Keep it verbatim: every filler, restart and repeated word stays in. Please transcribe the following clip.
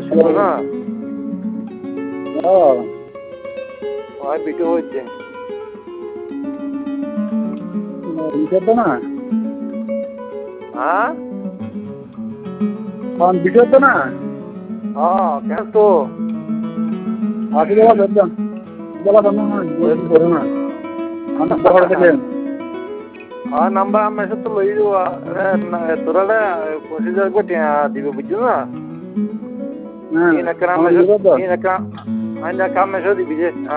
ছিল না ও ওই ভিডিও হচ্ছে ভিডিও তো না হ্যাঁ কোন ভিডিও তো না হ্যাঁ কেন তো আসি দেওয়া একদম বলা তো না করে না আমি পড়া দেখেন হ্যাঁ নাম্বার আমার সাথে লই যাওয়া তোরা পঁচিশ হাজার কোটি দিবে বুঝছো না হ্যাঁ এই না কাম এই না কাম এই না কাম এসে দিবি যে